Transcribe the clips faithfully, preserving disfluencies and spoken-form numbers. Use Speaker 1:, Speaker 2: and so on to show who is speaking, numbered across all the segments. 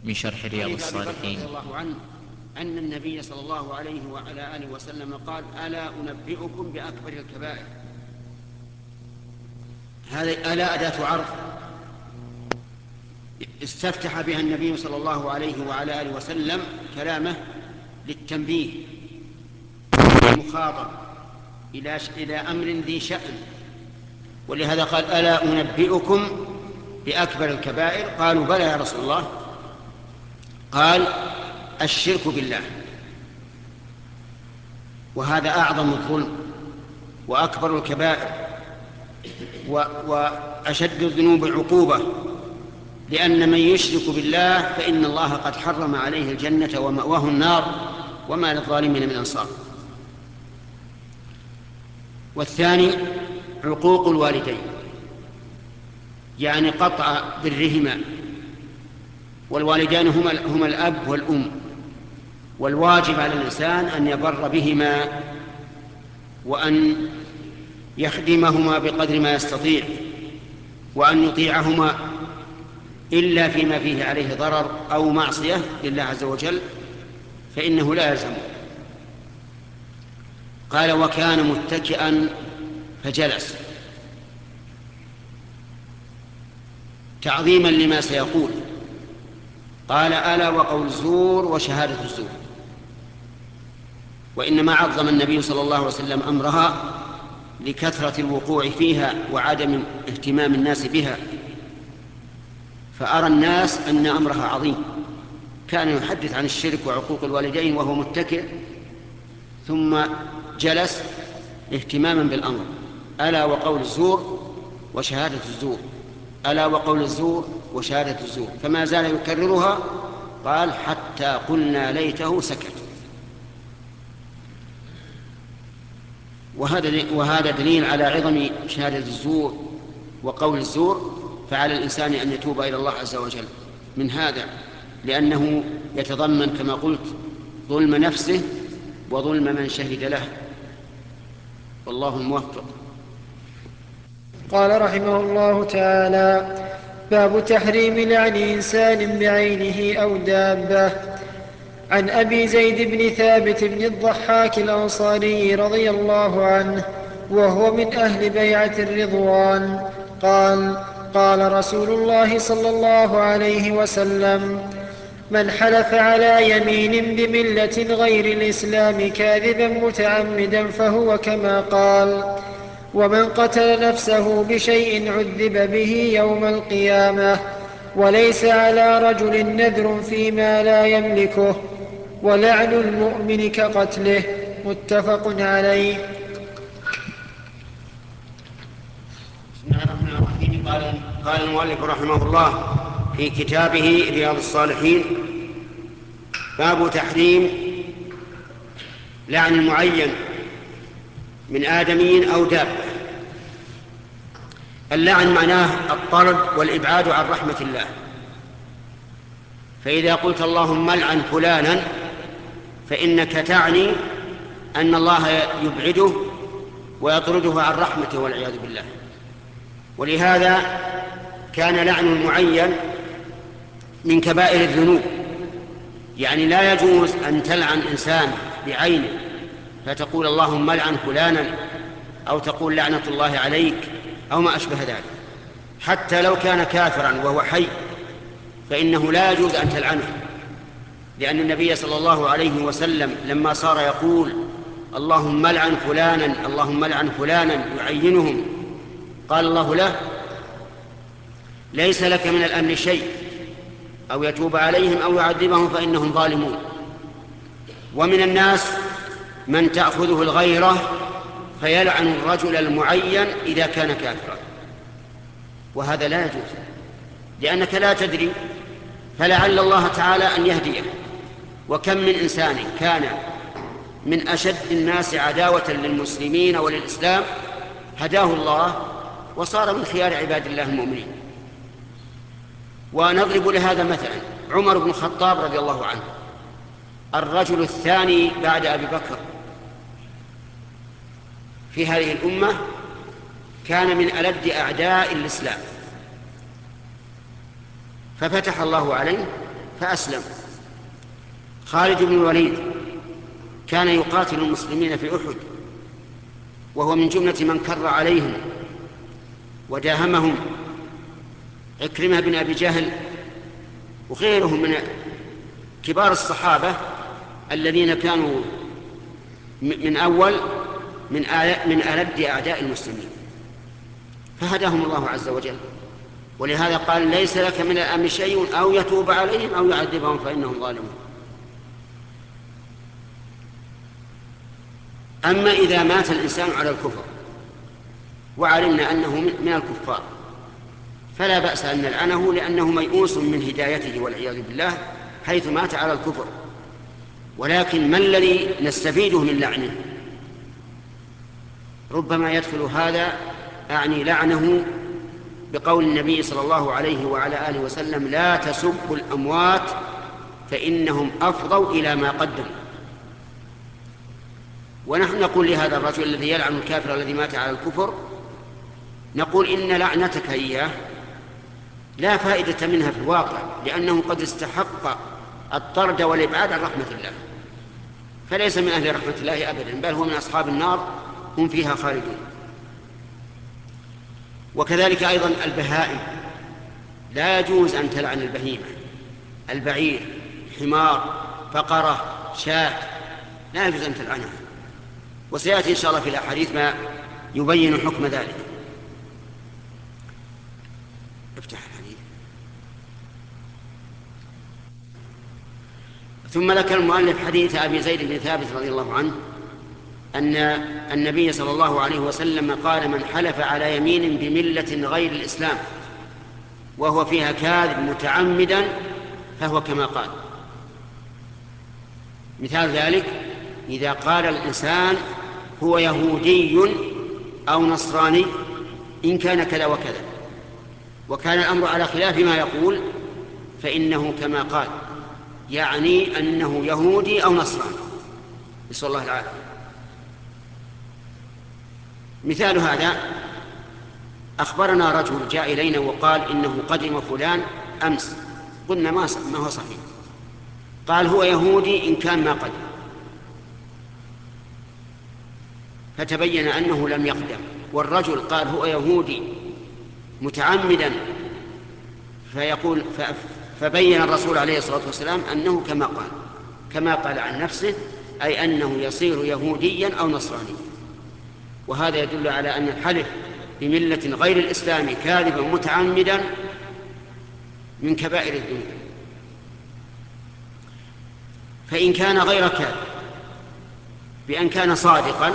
Speaker 1: من شرح رياض
Speaker 2: حديث أبي بكر
Speaker 1: الصالحين.
Speaker 2: رضي الله عنه أن النبي صلى الله عليه وعلى آله وسلم قال: ألا أنبئكم بأكبر الكبائر. هذه ألا أداة عرض استفتح بها النبي صلى الله عليه وعلى آله وسلم كلامه للتنبيه المخاطب إلى إلى أمر ذي شأن، ولهذا قال: ألا أنبئكم بأكبر الكبائر؟ قالوا: بلى يا رسول الله. قال: الشرك بالله، وهذا أعظم الظلم وأكبر الكبائر وأشد الذنوب عقوبة، لأن من يشرك بالله فإن الله قد حرم عليه الجنة ومأواه النار وما للظالمين من أنصار. والثاني عقوق الوالدين، يعني قطع برهما، والوالدان هما هما الأب والأم، والواجب على الإنسان أن يبر بهما وأن يخدمهما بقدر ما يستطيع، وأن يطيعهما إلا فيما فيه عليه ضرر أو معصية لله عز وجل فإنه لا يلزمه. قال: وكان متكئا فجلس، تعظيما لما سيقول. قال: ألا وقول الزور وشهادة الزور. وإنما عظم النبي صلى الله عليه وسلم أمرها لكثرة الوقوع فيها وعدم اهتمام الناس بها، فأرى الناس أن أمرها عظيم. كان يحدث عن الشرك وعقوق الوالدين وهو متكئ، ثم جلس اهتماما بالأمر. ألا وقول الزور وشهادة الزور، ألا وقول الزور وشهادة الزور، فما زال يكررها. قال: حتى قلنا ليته سكت. وهذا وهذا دليل على عظم شهادة الزور وقول الزور، فعلى الإنسان أن يتوب إلى الله عز وجل من هذا، لأنه يتضمن كما قلت ظلم نفسه وظلم من شهد له، والله الموفق.
Speaker 3: قال رحمه الله تعالى: باب تحريم لعن إنسان بعينه أو دابة. عن أبي زيد بن ثابت بن الضحاك الأنصاري رضي الله عنه وهو من أهل بيعة الرضوان قال: قال رسول الله صلى الله عليه وسلم: من حلف على يمين بملة غير الإسلام كاذبا متعمدا فهو كما قال، ومن قتل نفسه بشيء عذب به يوم القيامة، وليس على رجل نذر فيما لا يملكه، ولعن المؤمن كقتله. متفق عليه.
Speaker 2: بسم الله الرحمن الرحيم. قال قال المؤلف رحمه الله في كتابه رياض الصالحين: باب تحريم لعن المعين من آدمي أو دابة. اللعن معناه الطرد والإبعاد عن رحمة الله، فإذا قلت اللهم لعن فلانا فإنك تعني أن الله يبعده ويطرده عن رحمته والعياذ بالله. ولهذا كان لعن المعين من كبائر الذنوب، يعني لا يجوز أن تلعن إنسان بعينه فتقول اللهم لعن فلانا أو تقول لعنة الله عليك أو ما أشبه ذلك، حتى لو كان كافرا وهو حي فإنه لا يجوز أن تلعنه، لأن النبي صلى الله عليه وسلم لما صار يقول اللهم لعن فلانا اللهم لعن فلانا يعينهم، قال الله له: ليس لك من الأمر شيء، أو يتوب عليهم أو يعذبهم فإنهم ظالمون. ومن الناس من تأخذه الغيرة فيلعن الرجل المعين إذا كان كافرا، وهذا لا يجوز، لأنك لا تدري، فلعل الله تعالى أن يهديه. وكم من إنسان كان من أشد الناس عداوة للمسلمين وللإسلام هداه الله وصار من خيار عباد الله المؤمنين. ونضرب لهذا مثلا عمر بن الخطاب رضي الله عنه، الرجل الثاني بعد أبي بكر في هذه الأمة، كان من ألد أعداء الإسلام، ففتح الله عليه فأسلم. خالد بن الوليد كان يقاتل المسلمين في أحد، وهو من جملة من كر عليهم وداهمهم. عكرمة بن أبي جهل وغيرهم من كبار الصحابة الذين كانوا من أول من من ألد أعداء المسلمين، فهداهم الله عز وجل. ولهذا قال: ليس لك من الأمر شيء أو يتوب عليهم أو يعذبهم فإنهم ظالمون. أما إذا مات الإنسان على الكفر وعلمنا أنه من الكفار فلا بأس أن نلعنه، لأنه ميؤوس من هدايته والعياذ بالله حيث مات على الكفر. ولكن ما الذي نستفيده من لعنه؟ ربما يدخل هذا أعني لعنه بقول النبي صلى الله عليه وعلى آله وسلم: لا تسبوا الأموات فإنهم أفضوا إلى ما قدموا. ونحن نقول لهذا الرجل الذي يلعن الكافر الذي مات على الكفر، نقول: إن لعنتك إياه لا فائدة منها في الواقع، لأنه قد استحق الطرد والإبعاد عن رحمة الله، فليس من أهل رحمة الله أبدا، بل هو من أصحاب النار هم فيها خالدون. وكذلك أيضا البهائم، لا يجوز أن تلعن البهيمة، البعير، حمار، بقرة، شاة، لا يجوز أن تلعنها. وسيأتي إن شاء الله في الأحاديث ما يبين حكم ذلك. افتح الحديث. ثم ذكر المؤلف حديث أبي زيد بن ثابت رضي الله عنه أن النبي صلى الله عليه وسلم قال: من حلف على يمين بملة غير الإسلام وهو فيها كاذب متعمدا فهو كما قال. مثال ذلك: إذا قال الإنسان هو يهودي أو نصراني إن كان كذا وكذا، وكان الأمر على خلاف ما يقول، فإنه كما قال، يعني أنه يهودي أو نصراني، نسأل الله العافية. مثال هذا: أخبرنا رجل جاء إلينا وقال إنه قدم فلان أمس، قلنا ما هو صحيح، قال هو يهودي إن كان ما قدم، فتبين أنه لم يقدم، والرجل قال هو يهودي متعمدا، فيقول فبين الرسول عليه الصلاة والسلام أنه كما قال كما قال عن نفسه، أي أنه يصير يهوديا أو نصرانيا. وهذا يدل على أن الحلف بملة غير الإسلام كاذبا متعمدا من كبائر الذنوب. فإن كان غير كاذب بأن كان صادقا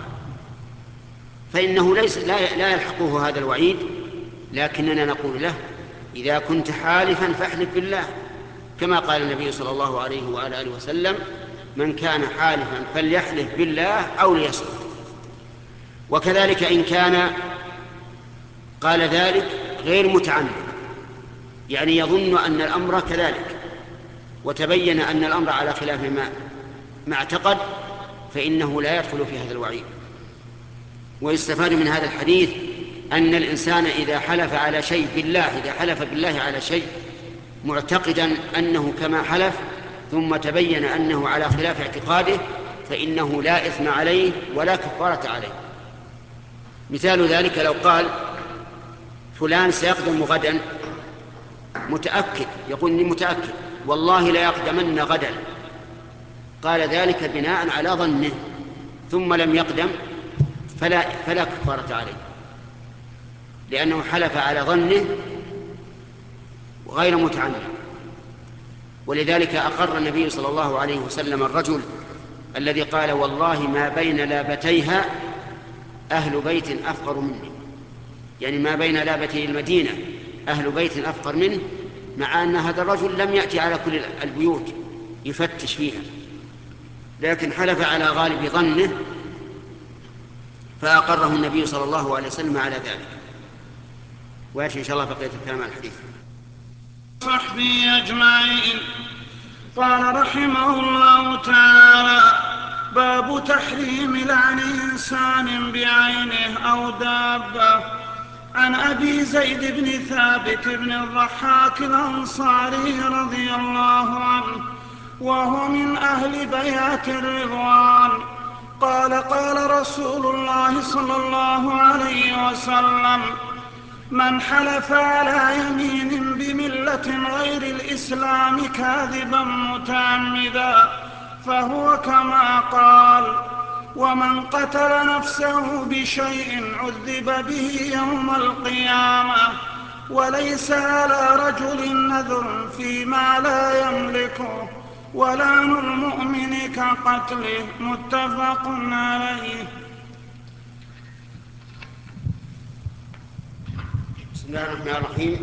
Speaker 2: فإنه ليس لا, لا يلحقه هذا الوعيد، لكننا نقول له: إذا كنت حالفا فاحلف بالله، كما قال النبي صلى الله عليه وعلى آله وسلم: من كان حالفا فليحلف بالله أو ليصمت. وكذلك إن كان قال ذلك غير متعمد، يعني يظن أن الأمر كذلك، وتبين أن الأمر على خلاف ما ما اعتقد، فإنه لا يدخل في هذا الوعيد. ويستفاد من هذا الحديث أن الإنسان إذا حلف على شيء بالله إذا حلف بالله على شيء معتقدا أنه كما حلف، ثم تبين أنه على خلاف اعتقاده، فإنه لا إثم عليه ولا كفارة عليه. مثال ذلك: لو قال فلان سيقدم غدا، متأكد، يقول إني متأكد والله لا يقدمن غدا، قال ذلك بناء على ظنه ثم لم يقدم، فلا, فلا كفارة عليه، لأنه حلف على ظنه غير متعمد. ولذلك أقر النبي صلى الله عليه وسلم الرجل الذي قال: والله ما بين لابتيها أهل بيت أفقر مني، يعني ما بين لابتي المدينة أهل بيت أفقر منه، مع أن هذا الرجل لم يأتي على كل البيوت يفتش فيها، لكن حلف على غالب ظنه، فأقره النبي صلى الله عليه وسلم على ذلك. ويأتي إن شاء الله بقية الكلام عن الحديث.
Speaker 1: صحبه أجمعين. قال رحمه الله تعالى: باب تحريم لعن إنسان بعينه أو دابة. عن أبي زيد بن ثابت بن الضحاك الأنصاري رضي الله عنه وهو من أهل بيعة الرضوان قال قال رسول الله صلى الله عليه وسلم من حلف على يمين بملة غير الإسلام كاذبا متعمدا فهو كما قال ومن قتل نفسه بشيء عذب به يوم القيامة وليس على رجل نذر فيما لا يملكه ولعن المؤمن كقتله متفق عليه.
Speaker 2: بسم الله الرحمن الرحيم.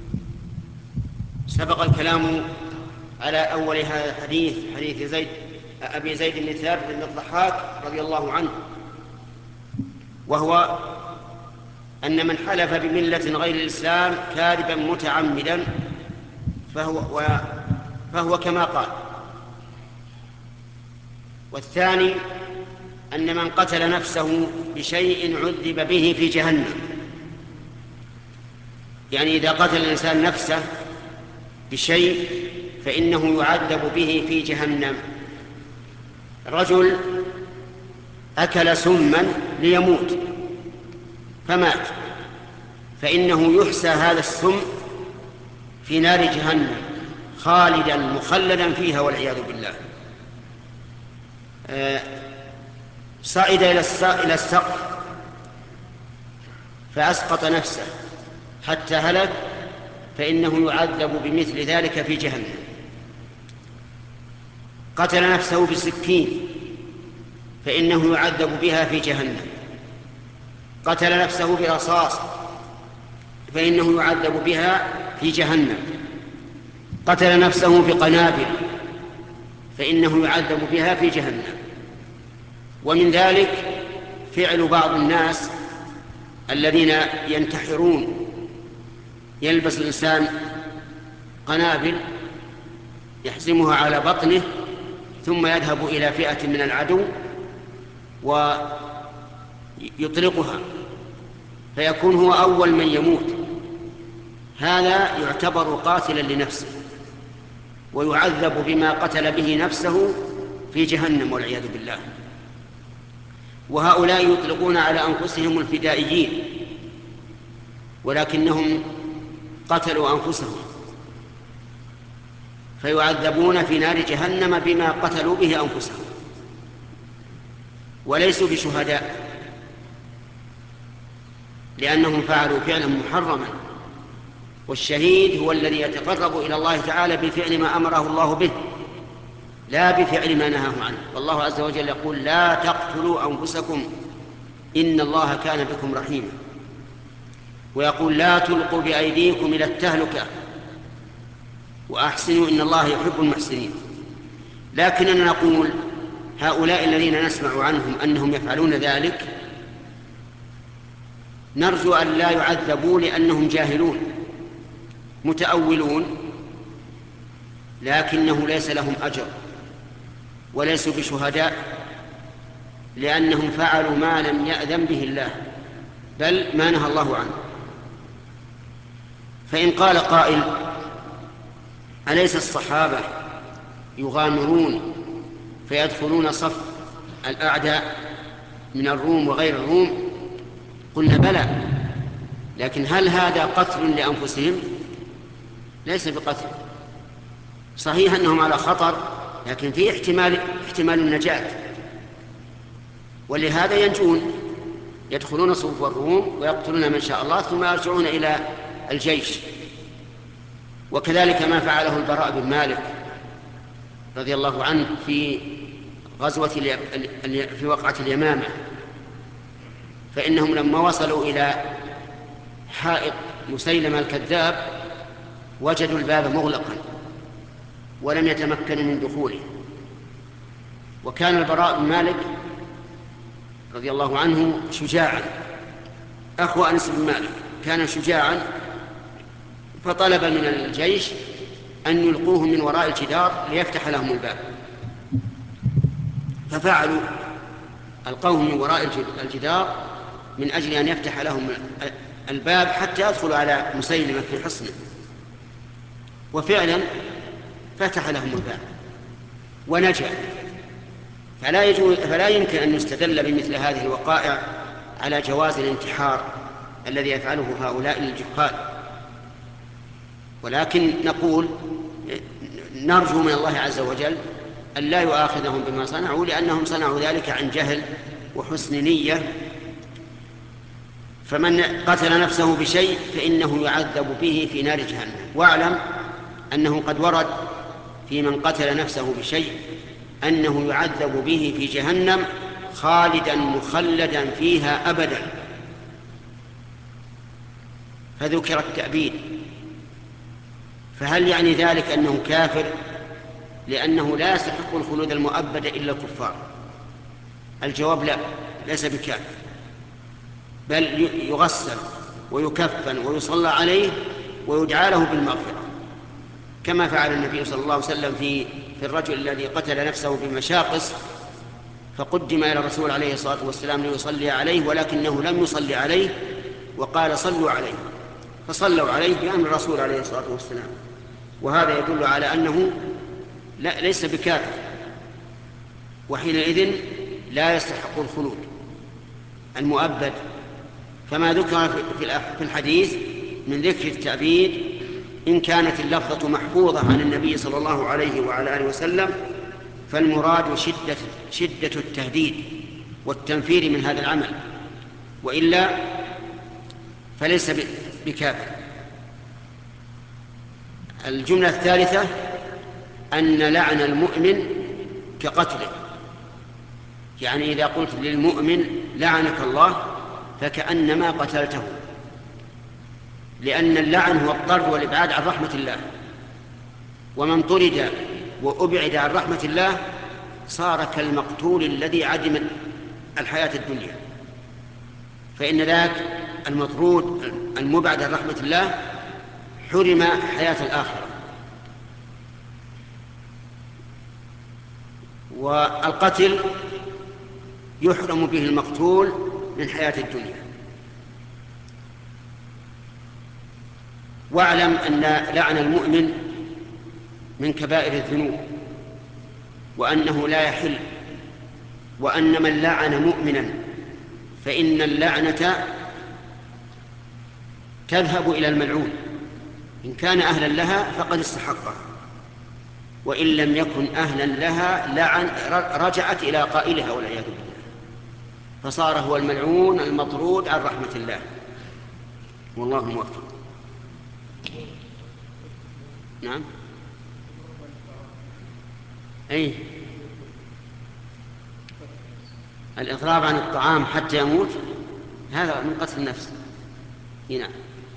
Speaker 2: سبق الكلام على أول هذا الحديث حديث زيد أبي زيد بن ثابت بن الضحاك رضي الله عنه، وهو أن من حلف بملة غير الإسلام كاذبا متعمدا فهو, فهو كما قال. والثاني أن من قتل نفسه بشيء عذب به في جهنم، يعني إذا قتل الإنسان نفسه بشيء فإنه يعذب به في جهنم. رجل أكل سما ليموت فمات، فإنه يحسى هذا السم في نار جهنم خالدا مخلدا فيها والعياذ بالله. آه صعد إلى السقف فأسقط نفسه حتى هلك، فإنه يعذب بمثل ذلك في جهنم. قتل نفسه بسكين فإنه يعذب بها في جهنم. قتل نفسه برصاص فإنه يعذب بها في جهنم. قتل نفسه بقنابل فإنه يعذب بها في جهنم. ومن ذلك فعل بعض الناس الذين ينتحرون، يلبس الإنسان قنابل يحزمها على بطنه ثم يذهب إلى فئة من العدو ويطلقها فيكون هو أول من يموت. هذا يعتبر قاتلا لنفسه ويعذب بما قتل به نفسه في جهنم والعياذ بالله. وهؤلاء يطلقون على أنفسهم الفدائيين، ولكنهم قتلوا أنفسهم فيعذبون في نار جهنم بما قتلوا به أنفسهم، وليسوا بشهداء لأنهم فعلوا فعلا محرما. والشهيد هو الذي يتقرب إلى الله تعالى بفعل ما أمره الله به لا بفعل ما نهاه عنه. والله عز وجل يقول لا تقتلوا أنفسكم إن الله كان بكم رحيما، ويقول لا تلقوا بأيديكم إلى التهلكة وأحسنوا إن الله يحب المحسنين. لكننا نقول هؤلاء الذين نسمع عنهم أنهم يفعلون ذلك نرجو أن لا يعذبوا لأنهم جاهلون متأولون، لكنه ليس لهم أجر وليسوا بشهداء لأنهم فعلوا ما لم يأذن به الله بل ما نهى الله عنه. فإن قال قائل أليس الصحابة يغامرون فيدخلون صف الأعداء من الروم وغير الروم؟ قلنا بلى، لكن هل هذا قتل لأنفسهم؟ ليس بقتل. صحيح أنهم على خطر، لكن فيه احتمال, احتمال النجاة، ولهذا ينجون يدخلون صفوف الروم ويقتلون من شاء الله ثم يرجعون إلى الجيش. وكذلك ما فعله البراء بن مالك رضي الله عنه في غزوة في وقعة اليمامة، فإنهم لما وصلوا إلى حائط مسيلمة الكذاب وجدوا الباب مغلقا ولم يتمكنوا من دخوله. وكان البراء بن مالك رضي الله عنه شجاعا، أخو أنس بن مالك، كان شجاعا، فطلب من الجيش أن يلقوه من وراء الجدار ليفتح لهم الباب، ففعلوا، ألقوه من وراء الجدار من أجل أن يفتح لهم الباب حتى يدخل على مسيلمة في حصنه، وفعلا فتح لهم الباب ونجا. فلا, يجوز فلا يمكن أن يستدل بمثل هذه الوقائع على جواز الانتحار الذي يفعله هؤلاء الجهال، ولكن نقول نرجو من الله عز وجل أن لا يؤاخذهم بما صنعوا، لأنهم صنعوا ذلك عن جهل وحسن نية. فمن قتل نفسه بشيء فإنه يعذب به في نار جهنم. واعلم أنه قد ورد في من قتل نفسه بشيء أنه يعذب به في جهنم خالدا مخلدا فيها أبدا، فذكر التأبيد. فهل يعني ذلك أنه كافر؟ لأنه لا يستحق الخلود المؤبد إلا الكفار. الجواب لا، ليس بكافر، بل يغسل ويكفن ويصلى عليه ويدعى له بالمغفرة، كما فعل النبي صلى الله عليه وسلم في في الرجل الذي قتل نفسه بمشاقص، فقدم إلى الرسول عليه الصلاة والسلام ليصلي عليه، ولكنه لم يصلي عليه وقال صلوا عليه، فصلوا عليه بأمر الرسول عليه الصلاة والسلام. وهذا يدل على أنه لا ليس بكافر، وحينئذ لا يستحق الخلود المؤبد. فما ذكر في الحديث من ذكر التأبيد إن كانت اللفظة محفوظة عن النبي صلى الله عليه وعلى آله وسلم فالمراد شدة, شدة التهديد والتنفير من هذا العمل، وإلا فليس بكافر. الجملة الثالثة أن لعن المؤمن كقتله، يعني إذا قلت للمؤمن لعنك الله فكأنما قتلته، لأن اللعن هو الطرد والإبعاد عن رحمة الله، ومن طرد وأبعد عن رحمة الله صار كالمقتول الذي عدم الحياة الدنيا. فإن ذاك المطرود المبعد عن رحمة الله حرم حياة الآخرة. والقتل يحرم به المقتول من حياة الدنيا. واعلم أن لعن المؤمن من كبائر الذنوب، وأنه لا يحل، وأن من لعن مؤمنا فإن اللعنة تذهب إلى الملعون، إن كان أهلا لها فقد استحقها، وإن لم يكن أهلا لها لعن رجعت إلى قائلها والعياذ بالله، فصار هو الملعون المطرود عن رحمة الله. والله موفق. نعم أي الإضراب عن الطعام حتى يموت هذا من قتل النفس. نعم.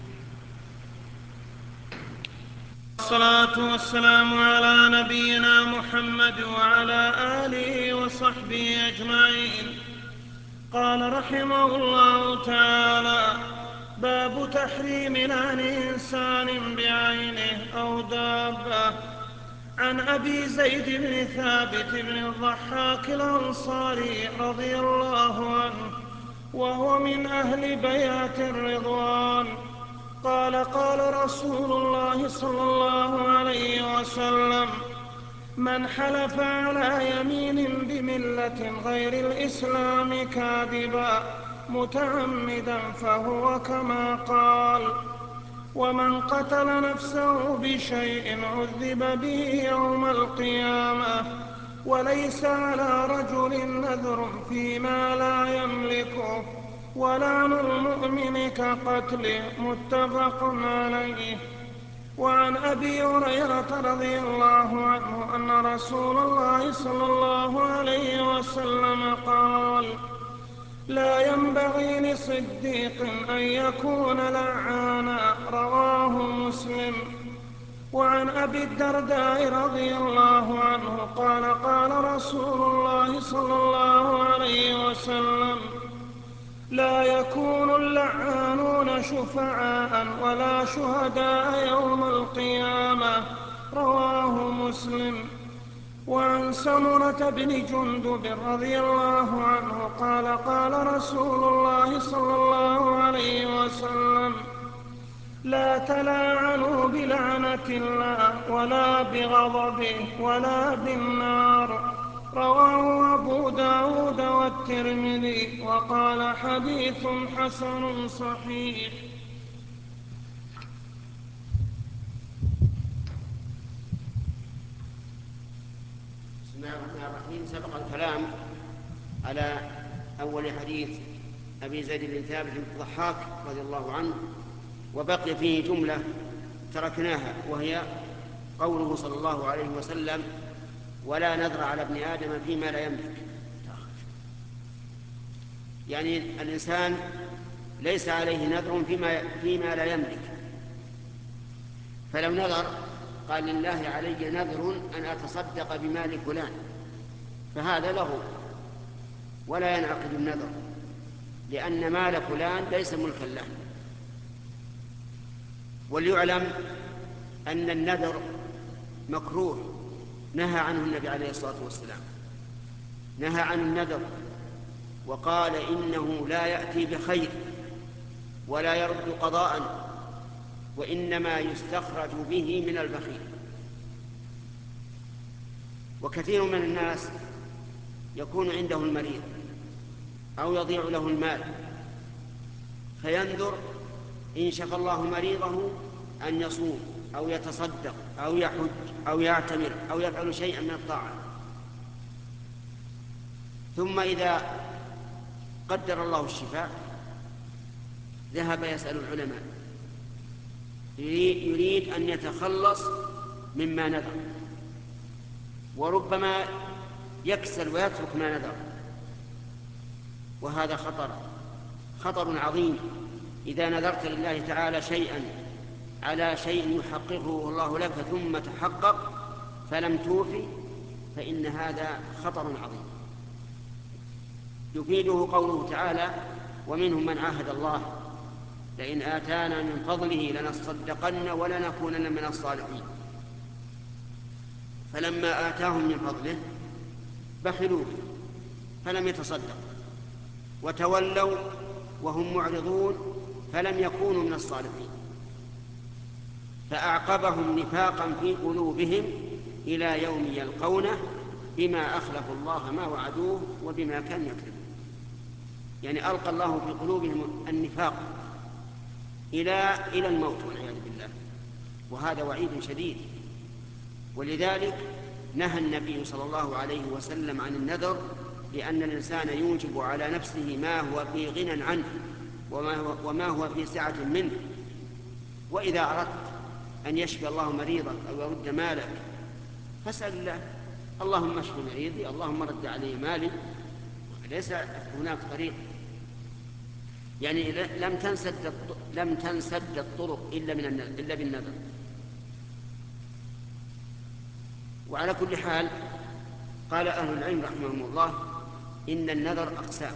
Speaker 1: الصلاة والسلام على نبينا محمد وعلى آله وصحبه أجمعين. قال رحمه الله تعالى: باب تحريم لعن إنسان بعينه أو دابة. عن أبي زيد بن ثابت بن الضحاك الأنصاري رضي الله عنه وهو من أهل بيعة الرضوان قال: قال رسول الله صلى الله عليه وسلم: من حلف على يمين بملة غير الإسلام كاذبا متعمدا فهو كما قال. ومن قتل نفسه بشيء عذب به يوم القيامة وليس على رجل نذر فيما لا يملكه ولعن المؤمن كقتله متفق عليه. وعن أبي هريرة رضي الله عنه أن رسول الله صلى الله عليه وسلم قال: لا ينبغي لصديق أن يكون لعانا. رواه مسلم. وعن أبي الدرداء رضي الله عنه قال: قال رسول الله صلى الله عليه وسلم: لا يكون اللعانون شفعاء ولا شهداء يوم القيامة. رواه مسلم. وعن سمرة بن جندب رضي الله عنه قال قال رسول الله صلى الله عليه وسلم لا تلاعنوا بلعنة الله ولا بغضبه ولا بالنار. رواه أبو داود والترمذي وقال حديث حسن صحيح.
Speaker 2: بسم الله الرحمن الرحيم. سبق الكلام على أول حديث أبي زيد بن ثابت بن الضحاك رضي الله عنه، وبقي فيه جملة تركناها، وهي قوله صلى الله عليه وسلم ولا نذر على ابن آدم فيما لا يملك. يعني الإنسان ليس عليه نذر فيما, فيما لا يملك، فلو نذر قال لله علي نذر أن أتصدق بمال فلان فهذا له ولا ينعقد النذر، لأن مال فلان ليس ملكا له. وليعلم أن النذر مكروه نهى عنه النبي عليه الصلاة والسلام، نهى عن النذر وقال إنه لا يأتي بخير ولا يرد قضاء، وإنما يستخرج به من البخيل. وكثير من الناس يكون عنده المريض أو يضيع له المال فينذر إن شفى الله مريضه أن يصوم أو يتصدق أو يحج أو يعتمر أو يفعل شيئا من الطاعة، ثم إذا قدر الله الشفاء ذهب يسأل العلماء يريد أن يتخلص مما نذر، وربما يكسل ويترك ما نذر، وهذا خطر خطر عظيم. إذا نذرت لله تعالى شيئا على شيء يحققه الله لك ثم تحقق فلم توفي فإن هذا خطر عظيم. يفيده قوله تعالى ومنهم من عاهد الله لئن آتانا من فضله لنصدقن ولنكونن من الصالحين، فلما آتاهم من فضله بخلوا فلم يتصدقوا وتولوا وهم معرضون فلم يكونوا من الصالحين، فأعقبهم نفاقا في قلوبهم إلى يوم يلقونه بما أخلفوا الله ما وعدوه وبما كانوا يكذبون. يعني ألقى الله في قلوبهم النفاق إلى إلى الموت والعياذ بالله، وهذا وعيد شديد. ولذلك نهى النبي صلى الله عليه وسلم عن النذر، لأن الإنسان يوجب على نفسه ما هو في غنى عنه وما هو, وما هو في سعة منه. وإذا أردت أن يشفي الله مريضك أو يرد مالك فاسأل الله اللهم اشف مريضي اللهم رد علي مالي، ليس هناك طريق. يعني لم تنسد لم تنسد الطرق إلا من إلا بالنذر. وعلى كل حال قال أهل العلم رحمهم الله إن النذر أقسام.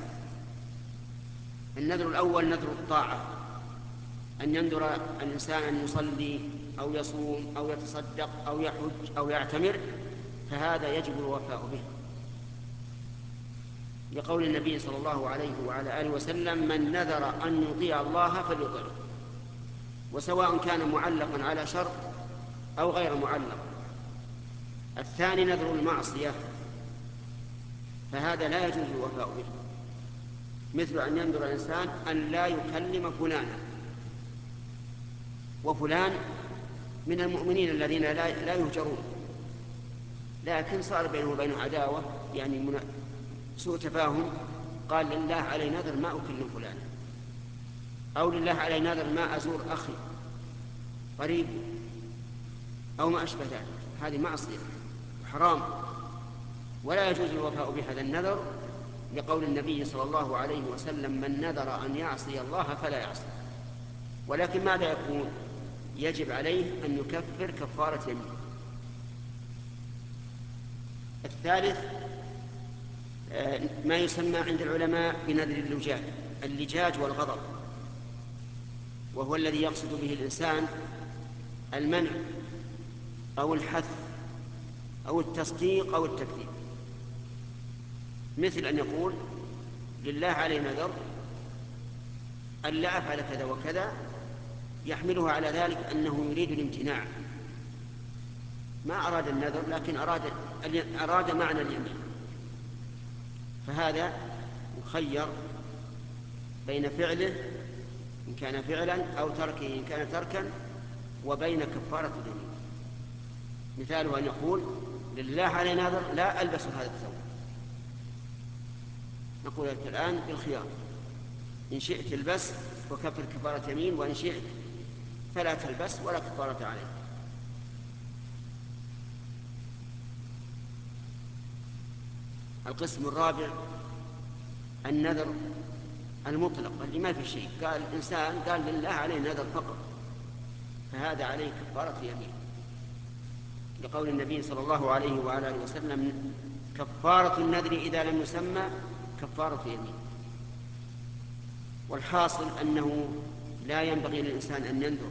Speaker 2: النذر الأول نذر الطاعة، أن ينذر الإنسان أن يصلي أو يصوم أو يتصدق أو يحج أو يعتمر، فهذا يجب الوفاء به، لقول النبي صلى الله عليه وعلى آله وسلم من نذر أن يطيع الله فليطعه، وسواء كان معلقا على شرط أو غير معلق. الثاني نذر المعصية، فهذا لا يجوز الوفاء به، مثل أن ينذر الإنسان أن لا يكلم فلانا، وفلان من المؤمنين الذين لا, لا يهجرون، لكن صار بينه وبينه عداوة، يعني سوء تفاهم، قال لله علي نذر ما أكلم فلانا، أو لله علي نذر ما أزور أخي قريب أو ما أشبه ذلك. هذه معصية حرام ولا يجوز الوفاء بهذا النذر، لقول النبي صلى الله عليه وسلم من نذر أن يعصي الله فلا يعصي. ولكن ماذا يكون؟ يجب عليه أن يكفر كفارة يمين. الثالث ما يسمى عند العلماء بنذر اللجاج اللجاج والغضب، وهو الذي يقصد به الإنسان المنع أو الحث أو التصديق أو التكذيب، مثل أن يقول لله علي نذر أن لا أفعل كذا وكذا، يحمله على ذلك أنه يريد الامتناع، ما أراد النذر لكن أراد, أراد معنى اليمين، فهذا مخير بين فعله إن كان فعلا أو تركه إن كان تركا، وبين كفارة اليمين. مثاله أن يقول لله علي نذر لا ألبس هذا الثوب، نقول لك الآن بالخيار، إن شئت البس وكفر كفارة يمين، وإن شئت فلا تلبس ولا كفارة عليه. القسم الرابع النذر المطلق اللي ما في شيء، قال الإنسان قال لله عليه نذر فقط، فهذا عليه كفارة يمين، لقول النبي صلى الله عليه وعلى آله وسلم كفارة النذر إذا لم يسمى كفارة يمين. والحاصل أنه لا ينبغي للإنسان أن ينذر،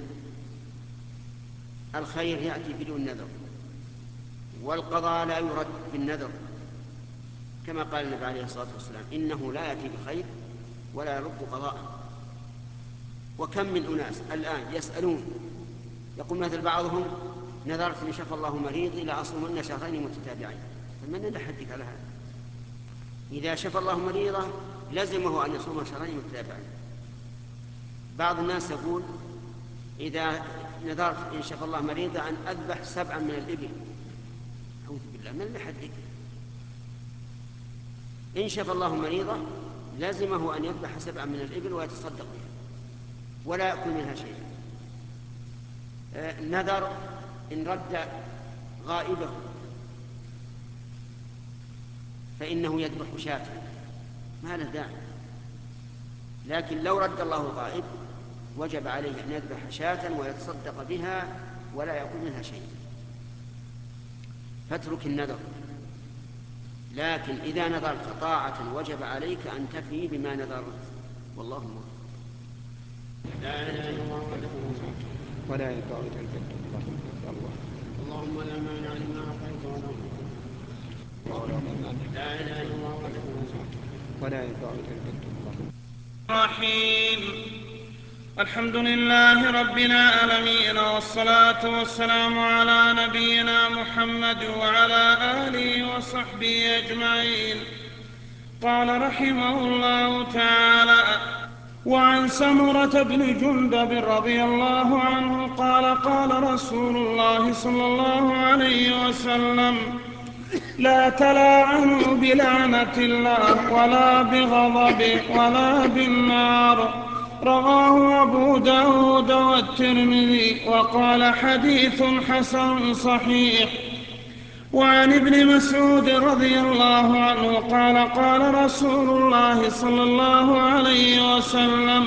Speaker 2: الخير يأتي بدون نذر، والقضاء لا يرد بالنذر، كما قال النبي عليه الصلاة والسلام إنه لا يأتي بخير ولا يرد قضاء. وكم من أناس الآن يسألون، يقول مثل بعضهم نذرت إن شفى الله مريضي لأصومن شهرين متتابعين، فمن نحدث على هذا؟ إذا شفى الله مريضه لزمه أن يصوم شهرين متتابعين. بعض الناس يقول إذا نذرت إن شفى الله مريضه أن أذبح سبعا من الإبل، أعوذ بالله، من اللي حدث؟ إن شفى الله مريضه لازمه أن يذبح سبعا من الإبل ويتصدق بها ولا يأكل منها شيئا. نذر إن رد غائبه فإنه يذبح شاة، ما له داعي، لكن لو رد الله الغائب وجب عليه أن يذبح شاة ويتصدق بها ولا يأكل منها شيئا. فاترك النذر، لكن إذا نذرت طاعة وجب عليك أن تفي بما نذرت، والله موفق. لا إله إلا الله وحده
Speaker 4: ولا ينفع الجد الله.
Speaker 2: اللهم لا مانع لما أعطيت ولا لا إله إلا الله وحده
Speaker 4: ولا ينفع الجد الله.
Speaker 1: الرحيم. الحمد لله رب العالمين، والصلاة والسلام على نبينا محمد وعلى آله وصحبه أجمعين. قال رحمه الله تعالى: وعن سمرة بن جندب رضي الله عنه قال: قال رسول الله صلى الله عليه وسلم: لا تلاعنوا بلعنة الله ولا بغضبه ولا بالنار. رواه أبو داود والترمذي وقال حديث حسن صحيح. وعن ابن مسعود رضي الله عنه قال: قال رسول الله صلى الله عليه وسلم: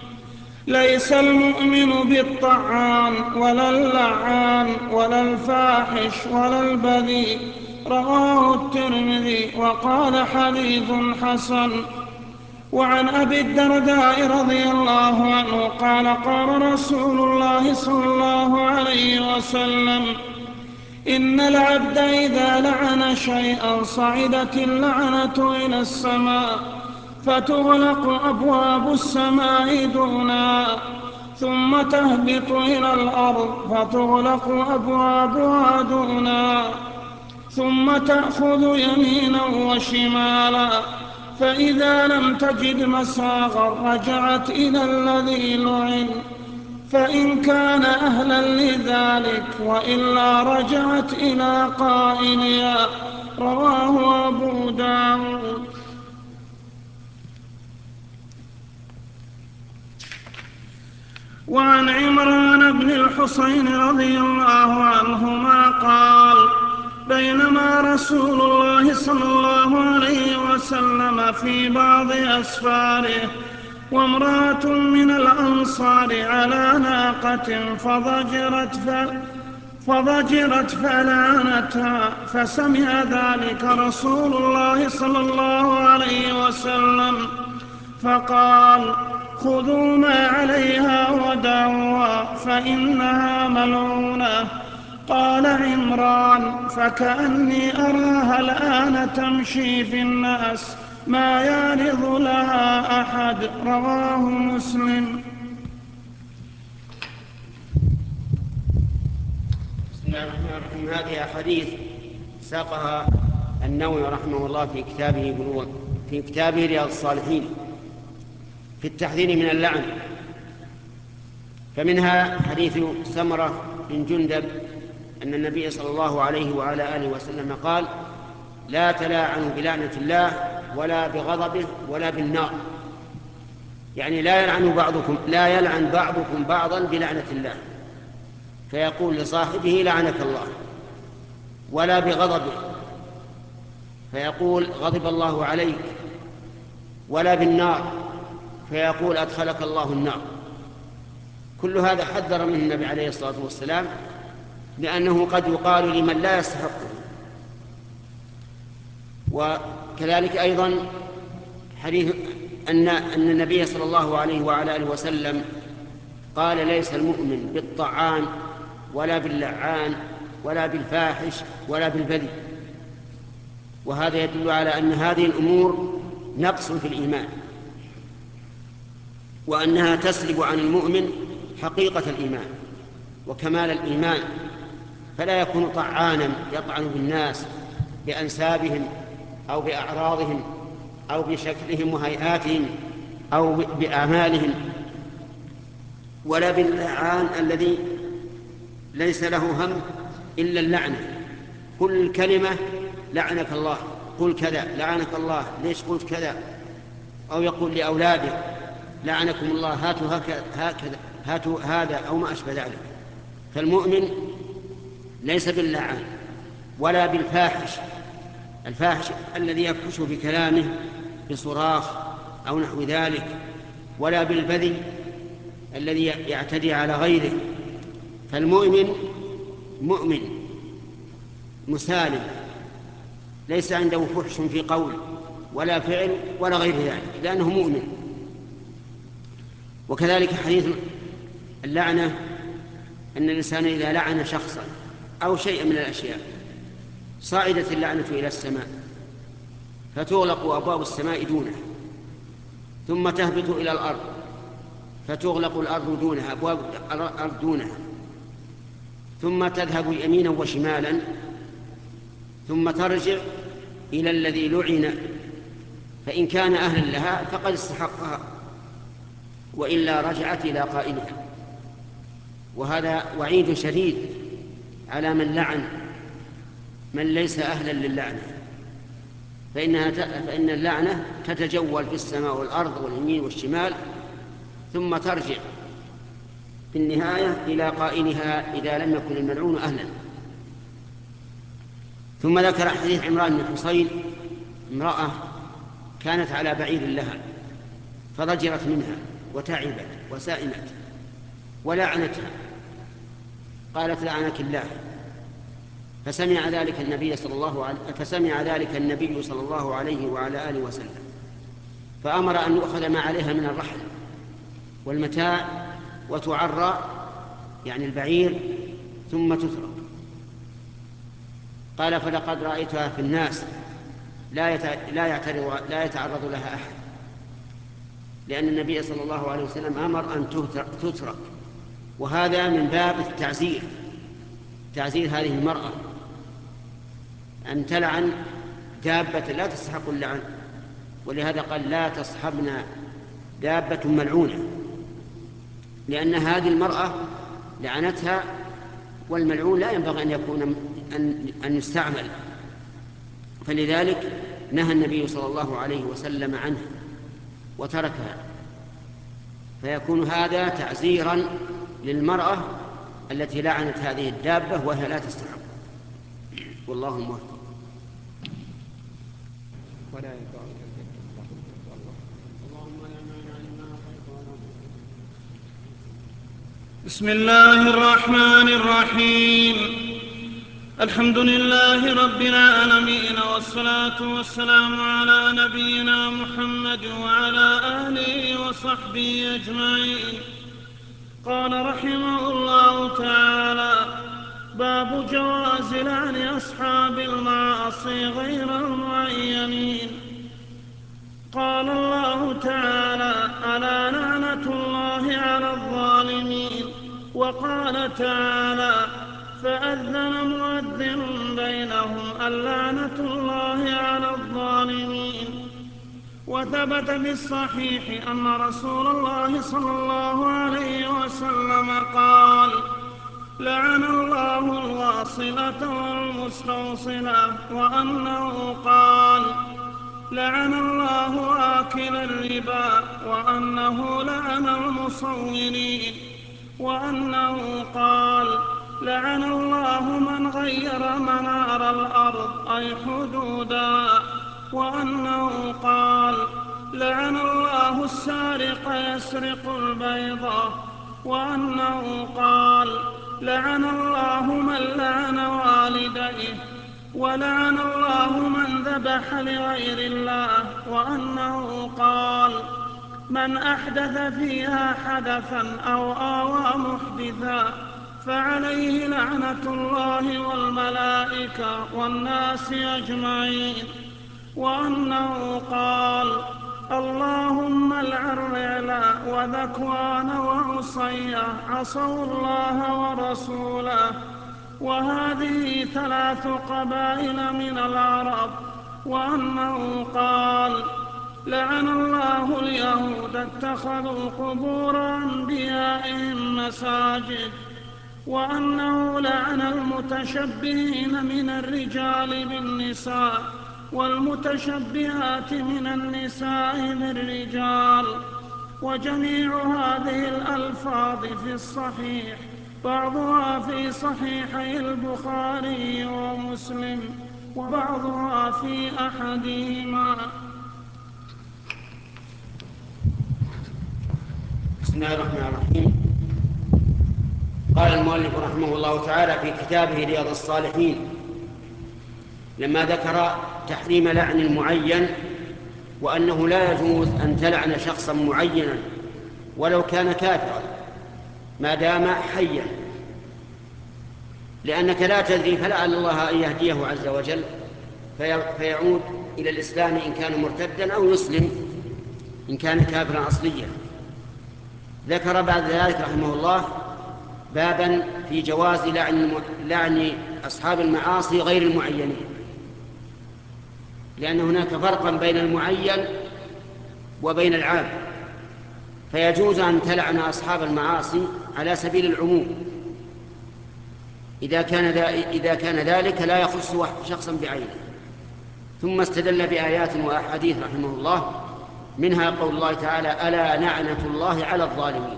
Speaker 1: ليس المؤمن بالطعان ولا اللعان ولا الفاحش ولا البذيء. رواه الترمذي وقال حديث حسن. وعن أبي الدرداء رضي الله عنه قال: قال رسول الله صلى الله عليه وسلم: إن العبد إذا لعن شيئا صعدت اللعنة إلى السماء فتغلق أبواب السماء دونها، ثم تهبط إلى الأرض فتغلق أبوابها دونها، ثم تأخذ يمينا وشمالا، فإذا لم تجد مساغا رجعت إلى الذي لعن فإن كان أهلا لذلك، وإلا رجعت إلى قائلها. رواه أبو داود. وعن عمران بن الحصين رضي الله عنهما قال: بينما رسول الله صلى الله عليه وسلم في بعض أسفاره وامرأة من الأنصار على ناقة فضجرت, فضجرت فلعنتها، فسمع ذلك رسول الله صلى الله عليه وسلم فقال: خذوا ما عليها ودعوها فإنها ملعونة. قال عمران: فكأني أراها الآن تمشي في الناس ما يعرض لها أحد. رواه مسلم.
Speaker 2: بسم الله الرحمن الرحيم. هذه أحاديث ساقها النووي رحمه الله في كتابه بلوغ في كتابه رياض الصالحين في التحذير من اللعن. فمنها حديث سمرة بن جندب أن النبي صلى الله عليه وعلى آله وسلم قال: لا تلاعنوا بلعنة الله ولا بغضبه ولا بالنار. يعني لا يلعن بعضكم لا يلعن بعضكم بعضا بلعنة الله، فيقول لصاحبه: لعنك الله، ولا بغضبه فيقول: غضب الله عليك، ولا بالنار فيقول: أدخلك الله النار. كل هذا حذر منه النبي عليه الصلاة والسلام، لأنه قد يقال لمن لا يستحقه. وكذلك أيضا حديث أن أن النبي صلى الله عليه وعلى آله وسلم قال: ليس المؤمن بالطعان ولا باللعان ولا بالفاحش ولا بالبذي. وهذا يدل على أن هذه الأمور نقص في الإيمان، وأنها تسلب عن المؤمن حقيقة الإيمان وكمال الإيمان، فلا يكون طعانا يطعن بالناس بأنسابهم أو بأعراضهم أو بشكلهم وهيئاتهم أو بأعمالهم، ولا باللعان الذي ليس له هم إلا اللعنة. كل كلمة: لعنك الله، قل كذا، لعنك الله، ليش قلت كذا؟ أو يقول لأولاده: لعنكم الله، هاتوا هكذا، هاتوا هذا، أو ما أشبه ذلك. فالمؤمن ليس باللعان ولا بالفاحش، الفاحش الذي يفحش بكلامه بصراخ أو نحو ذلك، ولا بالبذي الذي يعتدي على غيره. فالمؤمن مؤمن مسالم، ليس عنده فحش في قول ولا فعل ولا غير ذلك، لأنه مؤمن. وكذلك حديث اللعنة: أن الإنسان إذا لعن شخصا أو شيئا من الأشياء صعدت اللعنة إلى السماء فتغلق أبواب السماء دونه، ثم تهبط إلى الأرض فتغلق الأرض دونها، أبواب الأرض دونها، ثم تذهب يمينا وشمالا، ثم ترجع إلى الذي لعن، فإن كان أهلا لها فقد استحقها، وإلا رجعت إلى قائلها. وهذا وعيد شديد على من لعن من ليس أهلا للعنة، فإنها فإن اللعنة تتجول في السماء والأرض واليمين والشمال، ثم ترجع في النهاية إلى قائلها إذا لم يكن الملعون أهلا. ثم ذكر حديث عمران بن حصين: امرأة كانت على بعير لها فضجرت منها وتعبت وسائمت ولعنتها، قالت: لعنك الله. فسمع ذلك النبي صلى الله عليه فسمع ذلك النبي صلى الله عليه وعلى آله وسلم، فأمر أن يؤخذ ما عليها من الرحل والمتاع وتعرى، يعني البعير، ثم تترك. قال: فلقد رأيتها في الناس لا لا يعترض لا يتعرض لها أحد، لأن النبي صلى الله عليه وسلم أمر أن تترك. وهذا من باب التعزير، تعزير هذه المرأة أن تلعن دابة لا تستحق اللعن، ولهذا قال: لا تصحبنا دابة ملعونة، لأن هذه المرأة لعنتها، والملعون لا ينبغي أن يكون أن, أن يستعمل، فلذلك نهى النبي صلى الله عليه وسلم عنه وتركها. فيكون هذا تعزيرا للمرأة التي لعنت هذه الدابة وهي لا تستحق. والله موفق.
Speaker 4: ولا ينفع الله.
Speaker 1: اللهم لا مانع لما أعطيت. بسم الله الرحمن الرحيم. الحمد لله رب العالمين، والصلاة والسلام على نبينا محمد وعلى آله وصحبه أجمعين. قال رحمه الله تعالى: باب جواز لعن أصحاب المعاصي غير المعينين. قال الله تعالى: ألا لعنة الله على الظالمين. وقال تعالى: فأذن مؤذن بينهم اللعنة الله على الظالمين. وثبت في الصحيح أن رسول الله صلى الله عليه وسلم قال: لعن الله الواصلة والمستوصلة. وأنه قال: لعن الله آكل الربا. وأنه لعن المصورين. وأنه قال: لعن الله من غير منار الأرض أي حدودها. وأنه قال: لعن الله السارق يسرق البيضة. وأنه قال: لعن الله من لعن والديه. ولعن الله من ذبح لغير الله. وأنه قال: من أحدث فيها حدثا أو آوى محدثا فعليه لعنة الله والملائكة والناس أجمعين. وأنه قال: اللهم العن رعلا وذكوان وعصية عصوا الله ورسوله. وهذه ثلاث قبائل من العرب. وأنه قال: لعن الله اليهود اتخذوا قبور أنبيائهم مساجد. وأنه لعن المتشبهين من الرجال بالنساء والمتشبهات من النساء بالرجال. وجميع هذه الألفاظ في الصحيح، بعضها في صحيحي البخاري ومسلم وبعضها في أحدهما.
Speaker 2: بسم الله الرحمن الرحيم. قال المؤلف رحمه الله تعالى في كتابه رياض الصالحين لما ذكر تحريم لعن المعين وأنه لا يجوز أن تلعن شخصا معينا ولو كان كافرا ما دام حيا، لأنك لا تدري، فلعل الله أن يهديه عز وجل فيعود إلى الإسلام إن كان مرتدا أو يسلم إن كان كافرا أصليا. ذكر بعد ذلك رحمه الله بابا في جواز لعن, لعن أصحاب المعاصي غير المعينين، لأن هناك فرقا بين المعين وبين العام، فيجوز أن تلعن أصحاب المعاصي على سبيل العموم إذا كان, إذا كان ذلك لا يخص شخصا بعينه. ثم استدل بآيات وأحاديث رحمه الله، منها قول الله تعالى: ألا لعنة الله على الظالمين،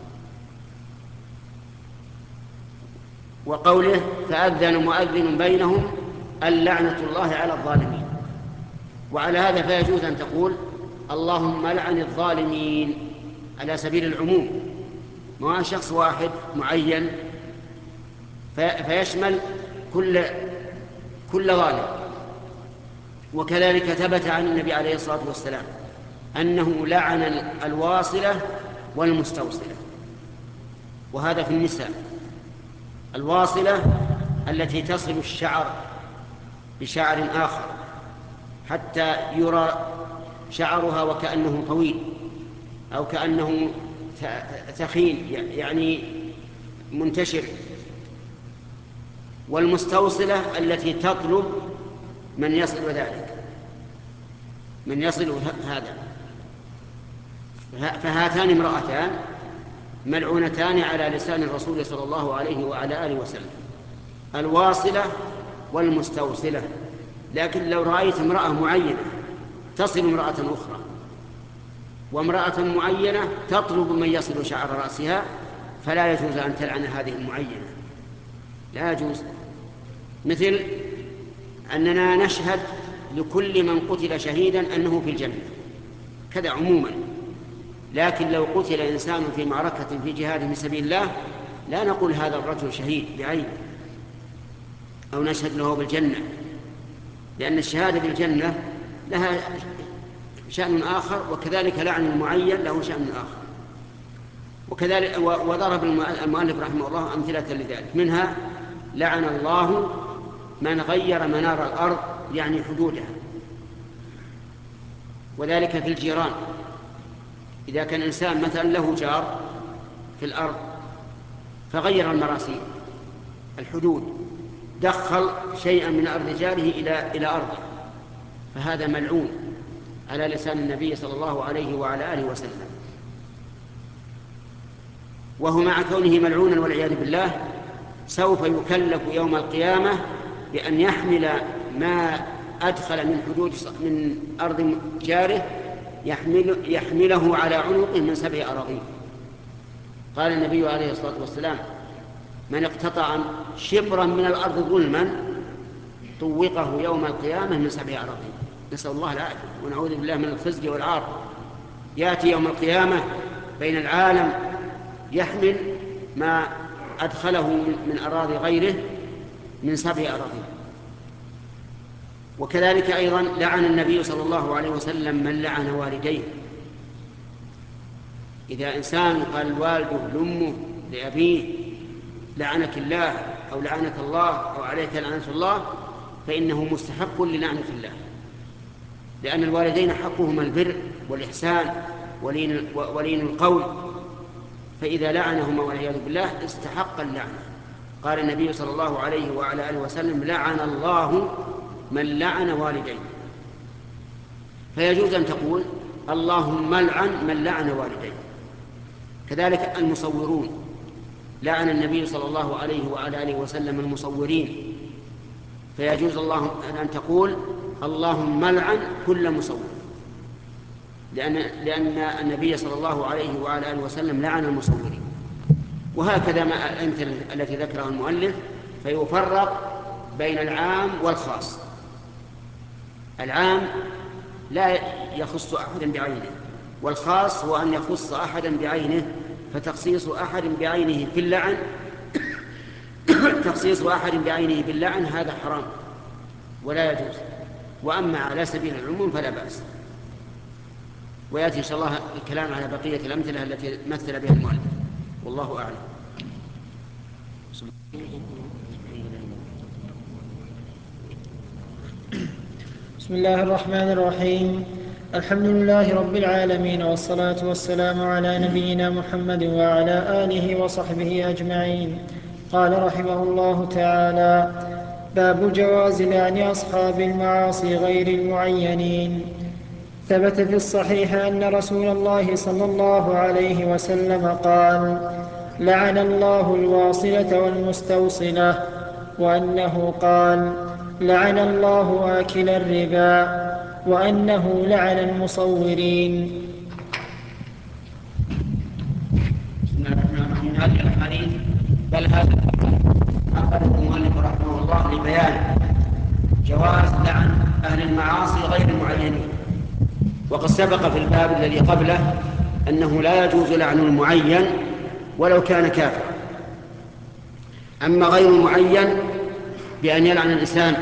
Speaker 2: وقوله: فأذن مؤذن بينهم اللعنة الله على الظالمين. وعلى هذا فيجوز أن تقول: اللهم لعن الظالمين على سبيل العموم، ما شخص واحد معين، فيشمل كل كل ظالم. وكذلك ثبت عن النبي عليه الصلاة والسلام أنه لعن الواصلة والمستوصلة، وهذا في النساء. الواصلة التي تصل الشعر بشعر آخر حتى يرى شعرها وكأنه طويل أو كأنه ثخين، يعني منتشر. والمستوصلة التي تطلب من يصل ذلك، من يصل هذا. فهاتان امرأتان ملعونتان على لسان الرسول صلى الله عليه وعلى آله وسلم، الواصلة والمستوصلة. لكن لو رأيت امرأة معينة تصل امرأة أخرى، وامرأة معينة تطلب من يصل شعر رأسها، فلا يجوز أن تلعن هذه المعينة، لا يجوز. مثل أننا نشهد لكل من قتل شهيدا أنه في الجنة، كذا عموما. لكن لو قتل إنسان في معركة في جهاد في سبيل الله لا نقول هذا الرجل شهيد بعينه أو نشهد له بالجنة، لأن الشهادة بالجنة لها شأن آخر، وكذلك لعن المعين له شأن آخر. وكذلك وضرب المؤلف رحمه الله أمثلة لذلك، منها لعن الله من غير منار الأرض يعني حدودها. وذلك في الجيران، إذا كان إنسان مثلا له جار في الأرض فغير المراسيم الحدود، دخل شيئا من أرض جاره إلى إلى أرضه، فهذا ملعون على لسان النبي صلى الله عليه وعلى آله وسلم. وهو مع كونه ملعونا والعياذ بالله سوف يكلف يوم القيامة بأن يحمل ما أدخل من حدود من أرض جاره يحمل يحمله على عنقه من سبع أراضين. قال النبي عليه الصلاة والسلام: من اقتطع شبرا من الأرض ظلما طوقه يوم القيامة من سبع أراضين. نسأل الله العافية ونعوذ بالله من الخزي والعار. يأتي يوم القيامة بين العالم يحمل ما أدخله من أراضي غيره من سبع أراضين. وكذلك أيضا لعن النبي صلى الله عليه وسلم من لعن والديه. إذا إنسان قال والده لأمه لأبيه لعنك الله أو لعنك الله أو عليك لعنة الله فإنه مستحق للعنة الله، لأن الوالدين حقهما البر والإحسان ولين القول، فإذا لعنهما والعياذ بالله استحق اللعنة. قال النبي صلى الله عليه وعلى آله وسلم: لعن الله من لعن والديه. فيجوز أن تقول اللهم لعن من لعن والديه. كذلك المصورون، لعن النبي صلى الله عليه وعلى آله وسلم المصورين، فيجوز الله أن تقول اللهم لعن كل مصور، لأن, لأن النبي صلى الله عليه وعلى آله وسلم لعن المصورين. وهكذا ما الأمثلة التي ذكرها المؤلف، فيفرق بين العام والخاص. العام لا يخص أحدا بعينه، والخاص هو أن يخص أحدا بعينه، فتخصيص أحد بعينه في اللعن تخصيص أحد بعينه باللعن هذا حرام ولا يجوز. وأما على سبيل العموم فلا بأس. ويأتي إن شاء الله الكلام على بقية الأمثلة التي مثل بها المؤلف، والله أعلم.
Speaker 3: بسم الله الرحمن الرحيم. الحمد لله رب العالمين، والصلاة والسلام على نبينا محمد وعلى آله وصحبه أجمعين. قال رحمه الله تعالى: باب جواز لعن أصحاب المعاصي غير المعينين. ثبت في الصحيح أن رسول الله صلى الله عليه وسلم قال: لعن الله الواصلة والمستوصلة، وأنه قال: لعن الله آكل الربا، وأنه لعن المصورين.
Speaker 2: بسم الله الرحمن الرحيم. هذه الأحاديث بل هذا أخذ المؤلف رحمه الله لبيان جواز لعن أهل المعاصي غير المعينين. وقد سبق في الباب الذي قبله أنه لا يجوز لعن المعين ولو كان كافرا. أما غير المعين بأن يلعن الإنسان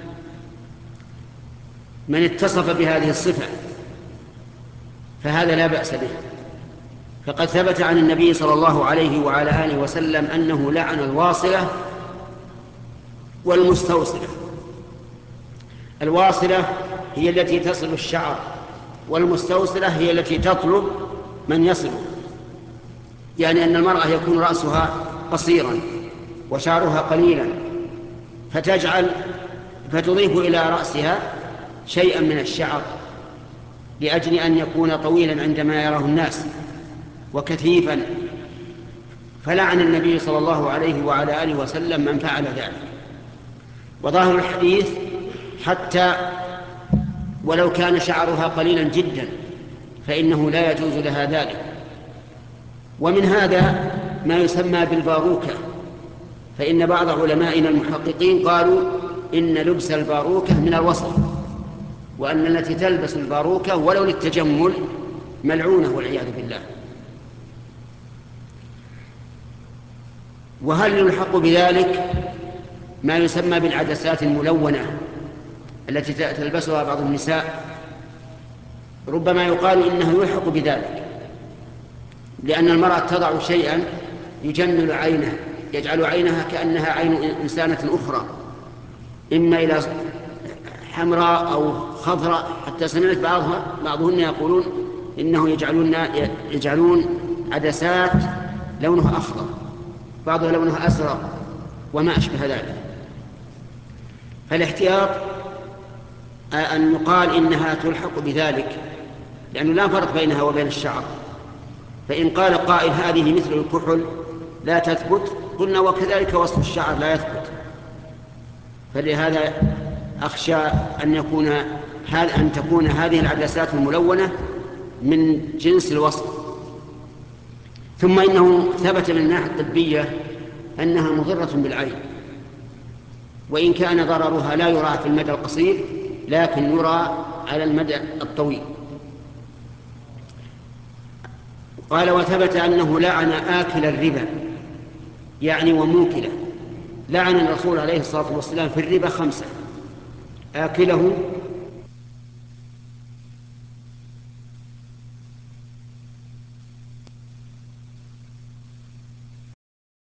Speaker 2: من اتصف بهذه الصفة فهذا لا بأس به. فقد ثبت عن النبي صلى الله عليه وعلى آله وسلم أنه لعن الواصلة والمستوصلة. الواصلة هي التي تصل الشعر، والمستوصلة هي التي تطلب من يصله، يعني أن المرأة يكون رأسها قصيرا وشعرها قليلا فتجعل فتضيف إلى رأسها شيئا من الشعر لأجل أن يكون طويلا عندما يراه الناس وكثيفا. فلعن النبي صلى الله عليه وعلى آله وسلم من فعل ذلك. وظاهر الحديث حتى ولو كان شعرها قليلا جدا فإنه لا يجوز لها ذلك. ومن هذا ما يسمى بالباروكة، فإن بعض علمائنا المحققين قالوا إن لبس الباروكة من الوصل، وأن التي تلبس الباروكة ولو للتجمل ملعونة والعياذ بالله. وهل يلحق بذلك ما يسمى بالعدسات الملونة التي تلبسها بعض النساء؟ ربما يقال إنه يلحق بذلك، لأن المرأة تضع شيئا يجمل عينها يجعل عينها كأنها عين إنسانة أخرى، إما إلى حمراء أو خضراء، حتى سمعت بعضها بعضهن يقولون إنه يجعلون يجعلون عدسات لونها أخضر، بعضها لونها أزرق وما أشبه ذلك. فالاحتياط أن يقال إنها تلحق بذلك، لأنه لا فرق بينها وبين الشعر. فإن قال قائل هذه مثل الكحل لا تثبت، قلنا وكذلك وصف الشعر لا يثبت. فلهذا أخشى أن يكون أن تكون هذه العدسات الملونة من جنس الوصف. ثم إنه ثبت من الناحية الطبية أنها مضرة بالعين، وإن كان ضررها لا يرى في المدى القصير لكن يرى على المدى الطويل. قال وثبت أنه لعن آكل الربا يعني وموكله. لعن الرسول عليه الصلاة والسلام في الربا خمسة: آكله